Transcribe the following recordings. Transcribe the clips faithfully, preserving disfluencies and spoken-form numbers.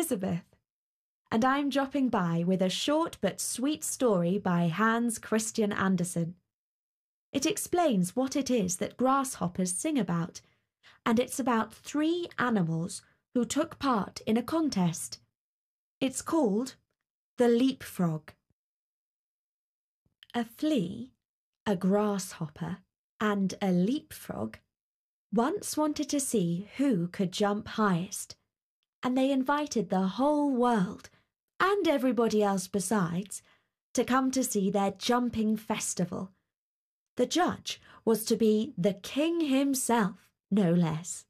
Elizabeth, and I'm dropping by with a short but sweet story by Hans Christian Andersen. It explains what it is that grasshoppers sing about, and it's about three animals who took part in a contest. It's called The Leapfrog. A flea, a grasshopper, and a leapfrog once wanted to see who could jump highest, and they invited the whole world, and everybody else besides, to come to see their jumping festival. The judge was to be the king himself, no less.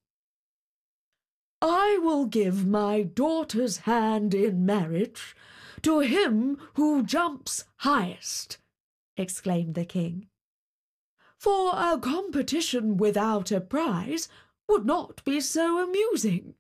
"I will give my daughter's hand in marriage to him who jumps highest," exclaimed the king. "For a competition without a prize would not be so amusing."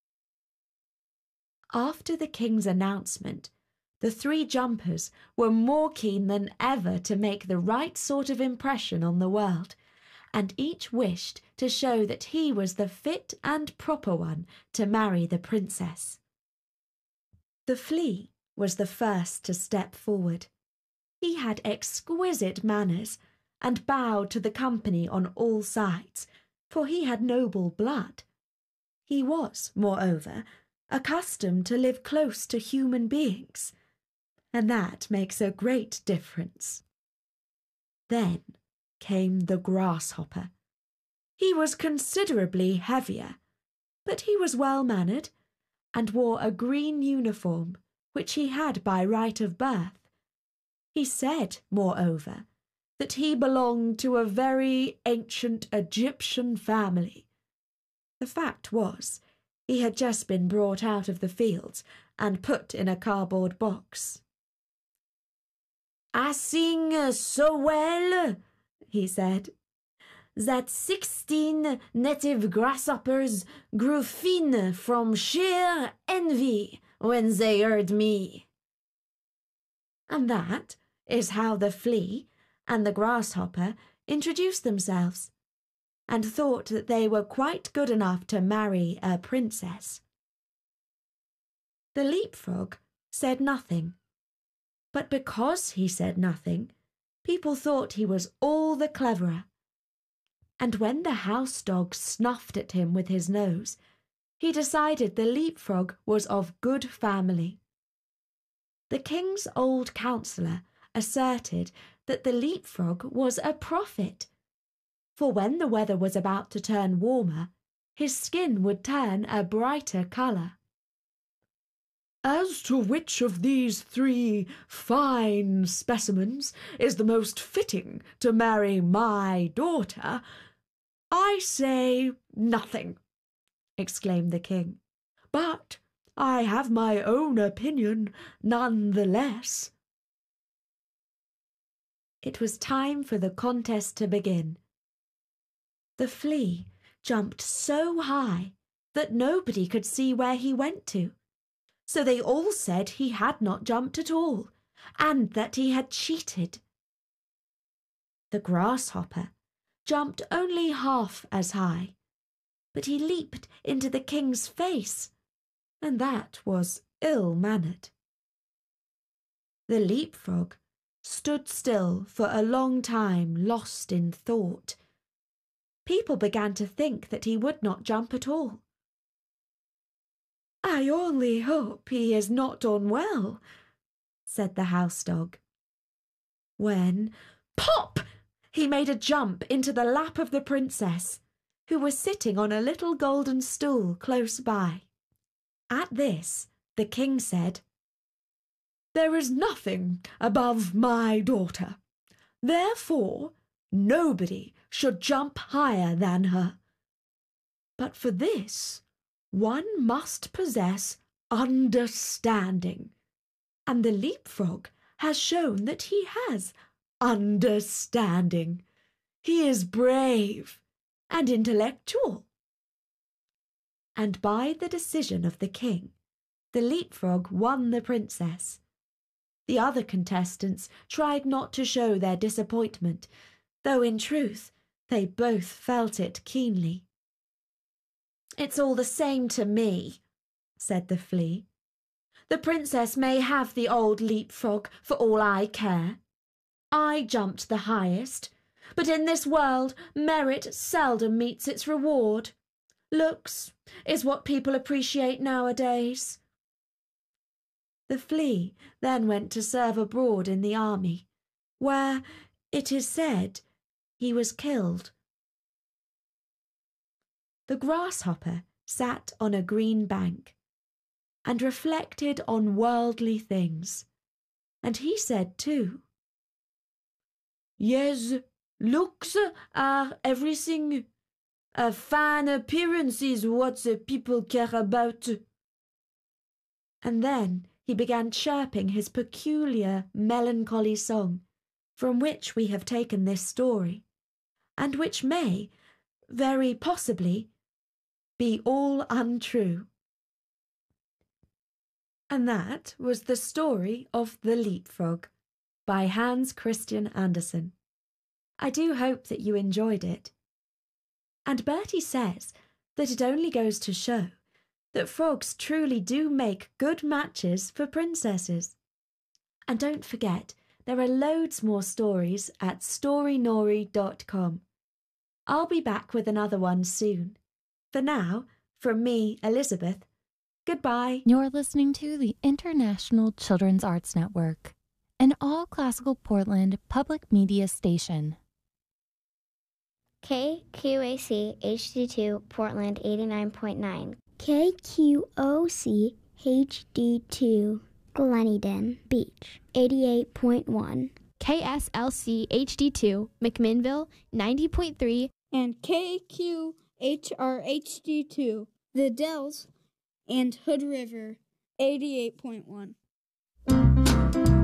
After the king's announcement, the three jumpers were more keen than ever to make the right sort of impression on the world, and each wished to show that he was the fit and proper one to marry the princess. The flea was the first to step forward. He had exquisite manners and bowed to the company on all sides, for he had noble blood. He was, moreover, accustomed to live close to human beings, and that makes a great difference. Then came the grasshopper. He was considerably heavier, but he was well-mannered, and wore a green uniform, which he had by right of birth. He said, moreover, that he belonged to a very ancient Egyptian family. The fact was, he had just been brought out of the fields and put in a cardboard box. "I sing so well," he said, "that sixteen native grasshoppers grew thin from sheer envy when they heard me." And that is how the flea and the grasshopper introduced themselves, and thought that they were quite good enough to marry a princess. The leapfrog said nothing, but because he said nothing, people thought he was all the cleverer. And when the house dog snuffed at him with his nose, he decided the leapfrog was of good family. The king's old counsellor asserted that the leapfrog was a prophet, for when the weather was about to turn warmer, his skin would turn a brighter colour. "As to which of these three fine specimens is the most fitting to marry my daughter, I say nothing," exclaimed the king. "But I have my own opinion none the less." It was time for the contest to begin. The flea jumped so high that nobody could see where he went to, so they all said he had not jumped at all, and that he had cheated. The grasshopper jumped only half as high, but he leaped into the king's face, and that was ill-mannered. The leapfrog stood still for a long time, lost in thought. People began to think that he would not jump at all. "I only hope he is not unwell," said the house dog. When, pop! he made a jump into the lap of the princess, who was sitting on a little golden stool close by. At this, the king said, "There is nothing above my daughter. Therefore, nobody should jump higher than her. But for this, one must possess understanding, and the leapfrog has shown that he has understanding. He is brave and intellectual." And by the decision of the king, the leapfrog won the princess. The other contestants tried not to show their disappointment, though in truth they both felt it keenly. "It's all the same to me," said the flea. The princess may have the old leapfrog for all I care. I jumped the highest, but in this world merit seldom meets its reward. Looks is what people appreciate nowadays. The flea then went to serve abroad in the army, where, it is said, he was killed. The grasshopper sat on a green bank and reflected on worldly things, and he said too, "Yes, looks are everything. A fine appearance is what the people care about." And then he began chirping his peculiar melancholy song, from which we have taken this story, and which may, very possibly, be all untrue. And that was the story of The Leapfrog by Hans Christian Andersen. I do hope that you enjoyed it. And Bertie says that it only goes to show that frogs truly do make good matches for princesses. And don't forget, there are loads more stories at story nori dot com. I'll be back with another one soon. For now, from me, Elizabeth, goodbye. You're listening to the International Children's Arts Network, an all-classical Portland public media station. K Q A C H D two Portland eighty-nine point nine. K Q O C H D two Gleneden Beach eighty-eight point one. K S L C H D two McMinnville ninety point three. And K Q H R H D two The Dells and Hood River eighty-eight point one.